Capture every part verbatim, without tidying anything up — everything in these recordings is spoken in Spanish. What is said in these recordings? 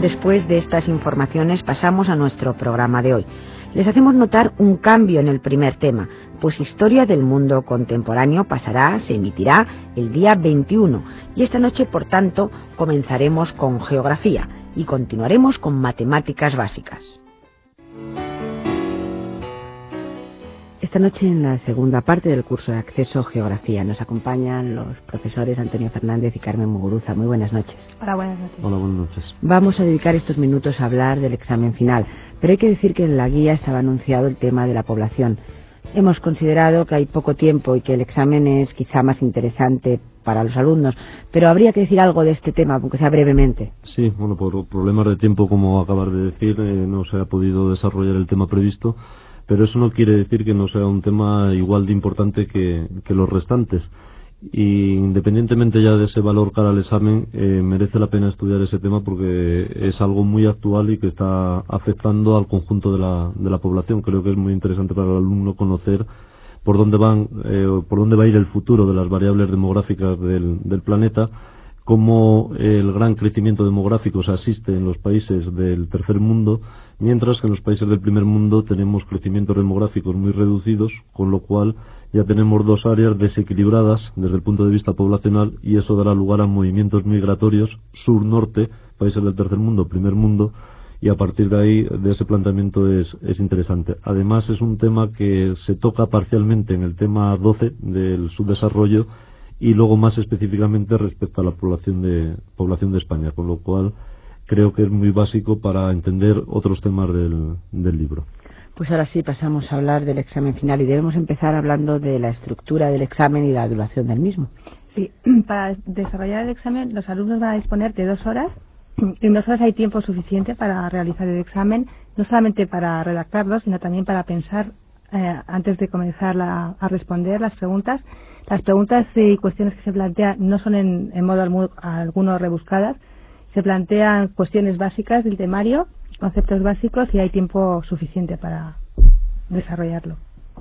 Después de estas informaciones pasamos a nuestro programa de hoy. Les hacemos notar un cambio en el primer tema, pues Historia del Mundo Contemporáneo pasará, se emitirá el día veintiuno y esta noche, por tanto, comenzaremos con Geografía y continuaremos con Matemáticas Básicas. Esta noche, en la segunda parte del curso de acceso a Geografía, nos acompañan los profesores Antonio Fernández y Carmen Muguruza. Muy buenas noches. Hola, buenas noches. Hola, buenas noches. Vamos a dedicar estos minutos a hablar del examen final, pero hay que decir que en la guía estaba anunciado el tema de la población. Hemos considerado que hay poco tiempo y que el examen es quizá más interesante para los alumnos, pero habría que decir algo de este tema, aunque sea brevemente. Sí, bueno, por problemas de tiempo, como acabas de decir, eh, no se ha podido desarrollar el tema previsto. Pero eso no quiere decir que no sea un tema igual de importante que, que los restantes. Y independientemente ya de ese valor cara al examen, eh, merece la pena estudiar ese tema porque es algo muy actual y que está afectando al conjunto de la, de la población. Creo que es muy interesante para el alumno conocer por dónde van, eh, por dónde va a ir el futuro de las variables demográficas del, del planeta, cómo el gran crecimiento demográfico se asiste en los países del tercer mundo, mientras que en los países del primer mundo tenemos crecimientos demográficos muy reducidos, con lo cual ya tenemos dos áreas desequilibradas desde el punto de vista poblacional y eso dará lugar a movimientos migratorios sur-norte, países del tercer mundo, primer mundo, y a partir de ahí, de ese planteamiento es, es interesante. Además es un tema que se toca parcialmente en el tema doce del subdesarrollo y luego más específicamente respecto a la población de población de España, con lo cual creo que es muy básico para entender otros temas del, del libro. Pues ahora sí pasamos a hablar del examen final y debemos empezar hablando de la estructura del examen y la duración del mismo. Sí, para desarrollar el examen los alumnos van a disponer de dos horas. En dos horas hay tiempo suficiente para realizar el examen, no solamente para redactarlo, sino también para pensar eh, antes de comenzar la, a responder las preguntas. Las preguntas y cuestiones que se plantean no son en, en modo alguno rebuscadas. Se plantean cuestiones básicas del temario, conceptos básicos y hay tiempo suficiente para desarrollarlo.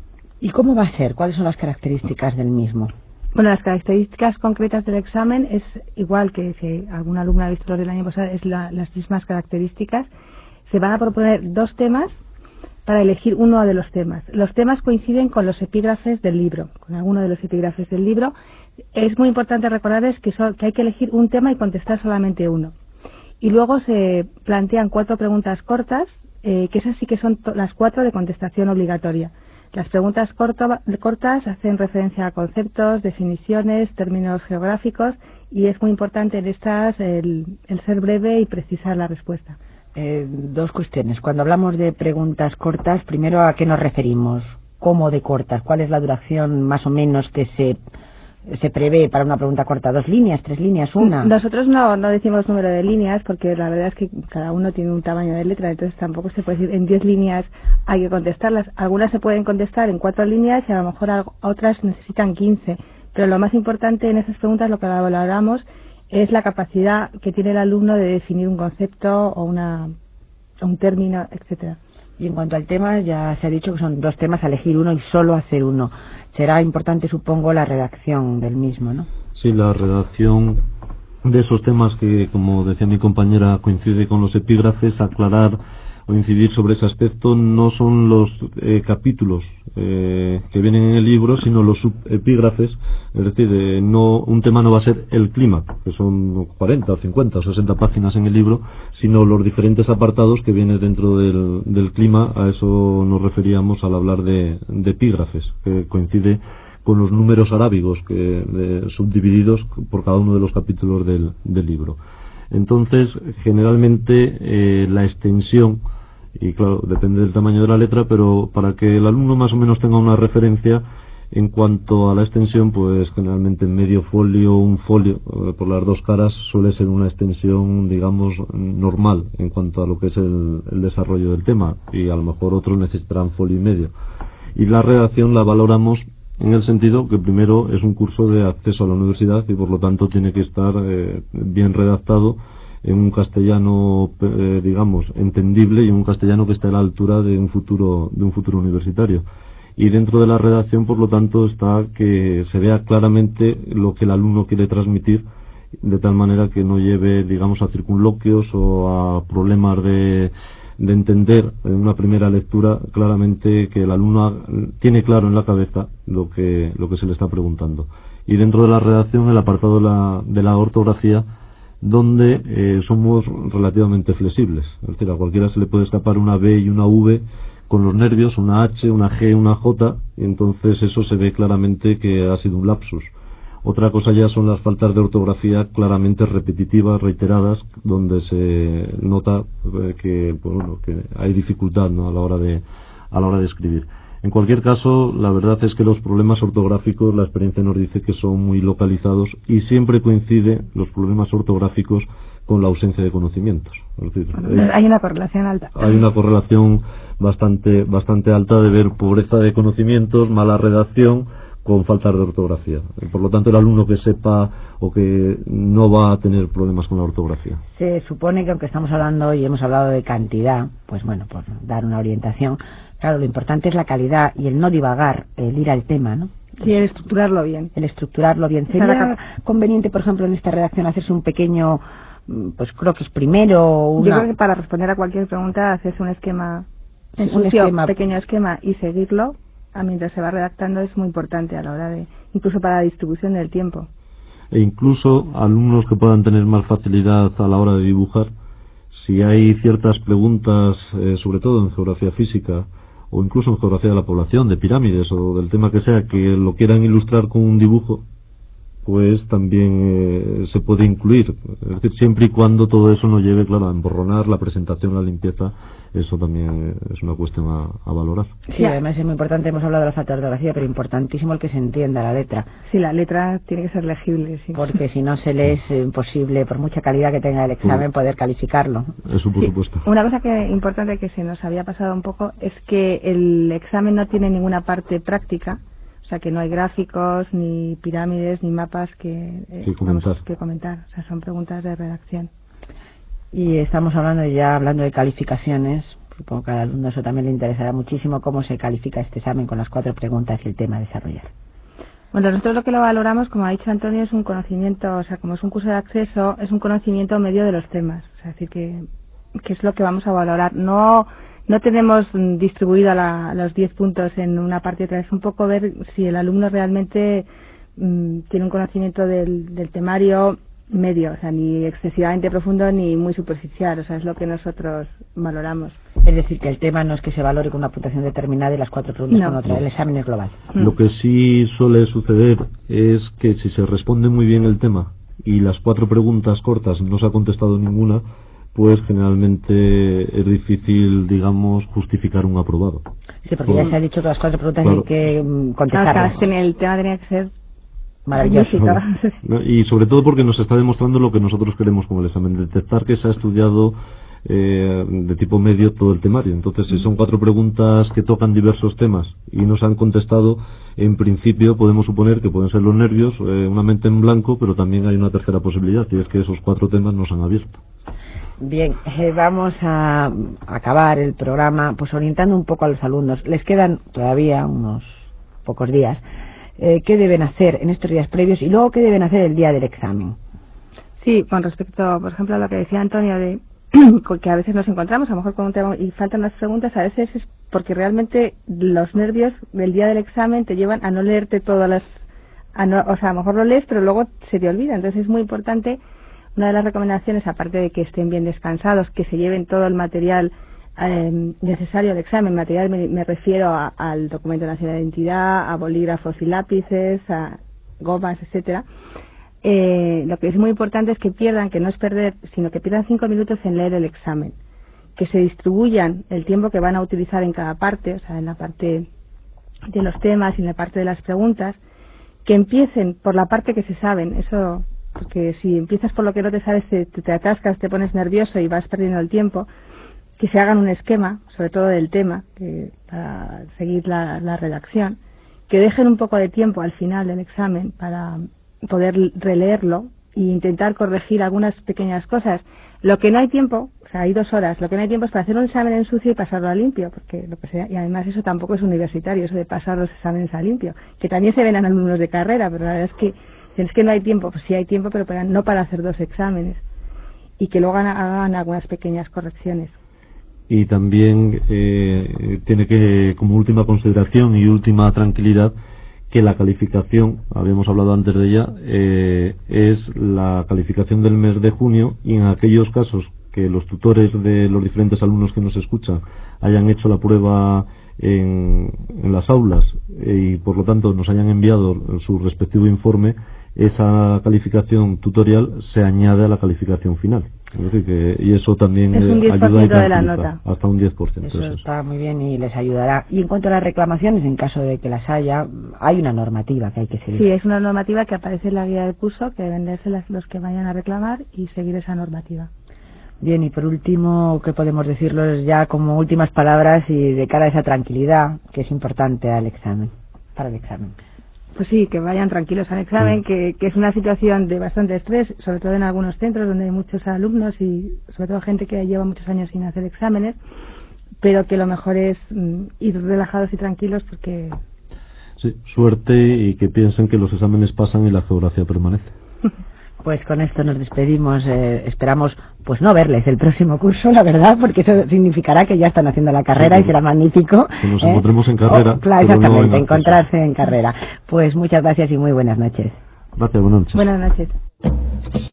¿Y cómo va a ser? ¿Cuáles son las características del mismo? Bueno, las características concretas del examen es igual que si algún alumno ha visto los del año pasado, es la, las mismas características. Se van a proponer dos temas para elegir uno de los temas. Los temas coinciden con los epígrafes del libro, con alguno de los epígrafes del libro. Es muy importante recordarles que, so, que hay que elegir un tema y contestar solamente uno. Y luego se plantean cuatro preguntas cortas, eh, que esas sí que son las cuatro de contestación obligatoria. Las preguntas corto, cortas hacen referencia a conceptos, definiciones, términos geográficos y es muy importante en estas el, el ser breve y precisar la respuesta. Eh, dos cuestiones. Cuando hablamos de preguntas cortas, primero, ¿a qué nos referimos? ¿Cómo de cortas? ¿Cuál es la duración más o menos que se, se prevé para una pregunta corta? ¿Dos líneas, tres líneas, una? Nosotros no, no decimos número de líneas porque la verdad es que cada uno tiene un tamaño de letra, entonces tampoco se puede decir en diez líneas hay que contestarlas. Algunas se pueden contestar en cuatro líneas y a lo mejor otras necesitan quince. Pero lo más importante en esas preguntas, lo que valoramos, es la capacidad que tiene el alumno de definir un concepto o una, un término, etcétera. Y en cuanto al tema, ya se ha dicho que son dos temas, a elegir uno y solo hacer uno. Será importante, supongo, la redacción del mismo, ¿no? Sí, la redacción de esos temas que, como decía mi compañera, coincide con los epígrafes, aclarar o incidir sobre ese aspecto, no son los eh, capítulos eh, que vienen en el libro, sino los subepígrafes, es decir, eh, no, un tema no va a ser el clima, que son cuarenta o cincuenta o sesenta páginas en el libro, sino los diferentes apartados que vienen dentro del, del clima. A eso nos referíamos al hablar de, de epígrafes, que coincide con los números arábigos que, de, subdivididos por cada uno de los capítulos del, del libro. Entonces, generalmente eh, la extensión, y claro, depende del tamaño de la letra, pero para que el alumno más o menos tenga una referencia en cuanto a la extensión, pues generalmente medio folio, un folio, eh, por las dos caras, suele ser una extensión, digamos, normal en cuanto a lo que es el, el desarrollo del tema, y a lo mejor otros necesitarán folio y medio. Y la redacción la valoramos en el sentido que primero es un curso de acceso a la universidad y por lo tanto tiene que estar eh, bien redactado en un castellano, eh, digamos, entendible y en un castellano que esté a la altura de un futuro de un futuro universitario. Y dentro de la redacción, por lo tanto, está que se vea claramente lo que el alumno quiere transmitir de tal manera que no lleve, digamos, a circunloquios o a problemas de, de entender en una primera lectura claramente que el alumno tiene claro en la cabeza lo que, lo que se le está preguntando. Y dentro de la redacción, el apartado de la, de la ortografía, donde eh, somos relativamente flexibles. Es decir, a cualquiera se le puede escapar una B y una V con los nervios, una H, una G, una J, y entonces eso se ve claramente que ha sido un lapsus. Otra cosa ya son las faltas de ortografía claramente repetitivas, reiteradas, donde se nota eh, que, pues, bueno, que hay dificultad, ¿no?, a la hora de a la hora de escribir. En cualquier caso, la verdad es que los problemas ortográficos, la experiencia nos dice que son muy localizados y siempre coincide los problemas ortográficos con la ausencia de conocimientos. Es decir, bueno, es, hay una correlación alta. Hay una correlación bastante, bastante alta de ver pobreza de conocimientos, mala redacción, con faltas de ortografía. Por lo tanto, el alumno que sepa o que no va a tener problemas con la ortografía. Se supone que aunque estamos hablando y hemos hablado de cantidad, pues bueno, por dar una orientación, claro, lo importante es la calidad y el no divagar, el ir al tema, ¿no? Sí, el estructurarlo bien. El estructurarlo bien. ¿Sería conveniente, por ejemplo, en esta redacción hacerse un pequeño, pues creo que es primero una... Yo creo que para responder a cualquier pregunta haces un esquema, un, un esquema, pequeño esquema y seguirlo mientras se va redactando es muy importante a la hora de, incluso para la distribución del tiempo. E incluso alumnos que puedan tener más facilidad a la hora de dibujar, si hay ciertas preguntas, eh, sobre todo en geografía física o incluso en geografía de la población, de pirámides o del tema que sea, que lo quieran ilustrar con un dibujo, pues también eh, se puede incluir. Es decir, siempre y cuando todo eso no lleve, claro, a emborronar la presentación, la limpieza, eso también es una cuestión a, a valorar. Sí, además es muy importante, hemos hablado de la falta de ortografía, pero importantísimo el que se entienda la letra. Sí, la letra tiene que ser legible, sí. Porque si no se lee es imposible, por mucha calidad que tenga el examen, poder calificarlo. Eso por sí. supuesto. Una cosa que importante que se nos había pasado un poco es que el examen no tiene ninguna parte práctica. O sea, que no hay gráficos, ni pirámides, ni mapas que, eh, que, comentar. Vamos, que comentar. O sea, son preguntas de redacción. Y estamos hablando ya, hablando de calificaciones. Supongo que al alumno eso también le interesará muchísimo, cómo se califica este examen con las cuatro preguntas y el tema a desarrollar. Bueno, nosotros lo que lo valoramos, como ha dicho Antonio, es un conocimiento, o sea, como es un curso de acceso, es un conocimiento medio de los temas. O sea, es decir, que, que es lo que vamos a valorar. No... No tenemos distribuido la, los diez puntos en una parte y otra. Es un poco ver si el alumno realmente mmm, tiene un conocimiento del, del temario medio, o sea, ni excesivamente profundo ni muy superficial. O sea, es lo que nosotros valoramos. Es decir, que el tema no es que se valore con una puntuación determinada y las cuatro preguntas no. con otra. El examen es global. Lo que sí suele suceder es que si se responde muy bien el tema y las cuatro preguntas cortas no se ha contestado ninguna, pues generalmente es difícil, digamos, justificar un aprobado. Sí, porque ya se ha dicho que las cuatro preguntas claro. hay que contestar. Claro, el tema tenía que ser maravilloso. ¿No? Y sobre todo porque nos está demostrando lo que nosotros queremos con el examen, detectar que se ha estudiado eh, de tipo medio todo el temario. Entonces, si son cuatro preguntas que tocan diversos temas y no se han contestado, en principio podemos suponer que pueden ser los nervios, eh, una mente en blanco, pero también hay una tercera posibilidad, y es que esos cuatro temas nos han abierto. Bien, eh, vamos a acabar el programa pues orientando un poco a los alumnos. Les quedan todavía unos pocos días. Eh, ¿Qué deben hacer en estos días previos y luego qué deben hacer el día del examen? Sí, con respecto, por ejemplo, a lo que decía Antonio, de que a veces nos encontramos a lo mejor con un tema y faltan las preguntas, a veces es porque realmente los nervios del día del examen te llevan a no leerte todas las... A no, o sea, a lo mejor lo lees, pero luego se te olvida. Entonces es muy importante. Una de las recomendaciones, aparte de que estén bien descansados, que se lleven todo el material eh, necesario al examen. Material me, me refiero a, al documento nacional de identidad, a bolígrafos y lápices, a gomas, etcétera. Eh, lo que es muy importante es que pierdan, que no es perder, sino que pierdan cinco minutos en leer el examen. Que se distribuyan el tiempo que van a utilizar en cada parte, o sea, en la parte de los temas y en la parte de las preguntas. Que empiecen por la parte que se saben, eso... Porque si empiezas por lo que no te sabes, te, te atascas, te pones nervioso y vas perdiendo el tiempo. Que se hagan un esquema, sobre todo del tema, que, para seguir la, la redacción. Que dejen un poco de tiempo al final del examen para poder releerlo e intentar corregir algunas pequeñas cosas. Lo que no hay tiempo, o sea, hay dos horas, lo que no hay tiempo es para hacer un examen en sucio y pasarlo a limpio, porque lo que sea, y además eso tampoco es universitario, eso de pasar los exámenes a limpio, que también se ven en alumnos de carrera, pero la verdad es que Es que no hay tiempo, pues sí hay tiempo, pero para, no para hacer dos exámenes. Y que luego hagan, hagan algunas pequeñas correcciones. Y también eh, tiene que, como última consideración y última tranquilidad, que la calificación, habíamos hablado antes de ella, eh, es la calificación del mes de junio, y en aquellos casos que los tutores de los diferentes alumnos que nos escuchan hayan hecho la prueba en, en las aulas eh, y por lo tanto nos hayan enviado su respectivo informe, esa calificación tutorial se añade a la calificación final. Es decir, que, y eso también es un eh, ayuda a de la nota. Hasta un diez por ciento. Eso, eso está muy bien y les ayudará. Y en cuanto a las reclamaciones, en caso de que las haya, hay una normativa que hay que seguir. Sí, es una normativa que aparece en la guía del curso, que deben leerse las, los que vayan a reclamar y seguir esa normativa. Bien, y por último, ¿qué podemos decirles ya como últimas palabras y de cara a esa tranquilidad que es importante al examen, para el examen? Pues sí, que vayan tranquilos al examen, sí. que, que es una situación de bastante estrés, sobre todo en algunos centros donde hay muchos alumnos y sobre todo gente que lleva muchos años sin hacer exámenes, pero que lo mejor es mm, ir relajados y tranquilos porque... Sí, suerte y que piensen que los exámenes pasan y la geografía permanece. Pues con esto nos despedimos, eh, esperamos pues no verles el próximo curso, la verdad, porque eso significará que ya están haciendo la carrera sí, y será magnífico. Que nos ¿eh? encontremos en carrera. Oh, claro, exactamente, no en encontrarse en carrera. Pues muchas gracias y muy buenas noches. Gracias, buenas noches. Buenas noches.